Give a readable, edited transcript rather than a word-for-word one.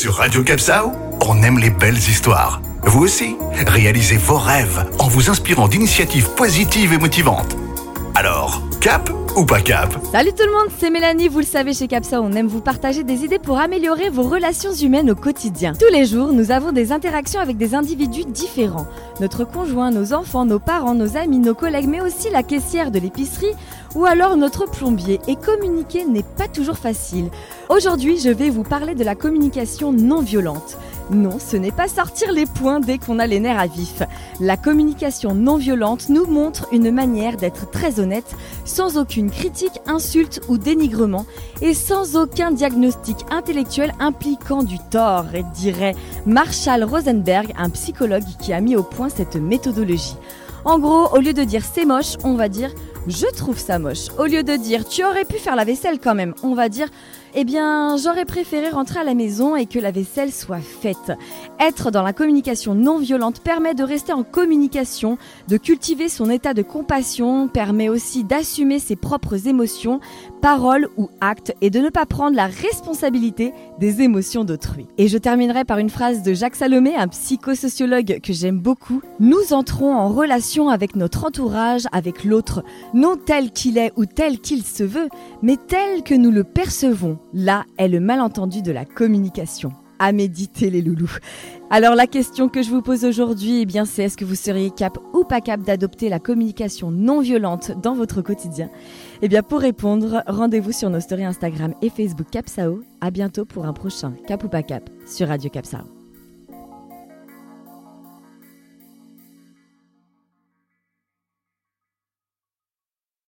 Sur Radio Capsao, on aime les belles histoires. Vous aussi, réalisez vos rêves en vous inspirant d'initiatives positives et motivantes. Alors, cap ou pas cap? Salut tout le monde, c'est Mélanie, vous le savez chez Capsao, on aime vous partager des idées pour améliorer vos relations humaines au quotidien. Tous les jours, nous avons des interactions avec des individus différents. Notre conjoint, nos enfants, nos parents, nos amis, nos collègues, mais aussi la caissière de l'épicerie ou alors notre plombier. Et communiquer n'est pas toujours facile. Aujourd'hui, je vais vous parler de la communication non violente. Non, ce n'est pas sortir les poings dès qu'on a les nerfs à vif. La communication non violente nous montre une manière d'être très honnête, sans aucune critique, insulte ou dénigrement, et sans aucun diagnostic intellectuel impliquant du tort, dirait Marshall Rosenberg, un psychologue qui a mis au point cette méthodologie. En gros, au lieu de dire c'est moche, on va dire je trouve ça moche. Au lieu de dire tu aurais pu faire la vaisselle quand même, on va dire eh bien j'aurais préféré rentrer à la maison et que la vaisselle soit faite. Être dans la communication non violente permet de rester en communication, de cultiver son état de compassion, permet aussi d'assumer ses propres émotions, paroles ou actes et de ne pas prendre la responsabilité des émotions d'autrui. Et je terminerai par une phrase de Jacques Salomé, un psychosociologue que j'aime beaucoup. Nous entrons en relation avec notre entourage, avec l'autre, non tel qu'il est ou tel qu'il se veut, mais tel que nous le percevons. Là est le malentendu de la communication. À méditer les loulous. Alors la question que je vous pose aujourd'hui, eh bien c'est est-ce que vous seriez cap ou pas cap d'adopter la communication non violente dans votre quotidien? Eh bien pour répondre, rendez-vous sur nos stories Instagram et Facebook Capsao. À bientôt pour un prochain Cap ou pas cap sur Radio Capsao.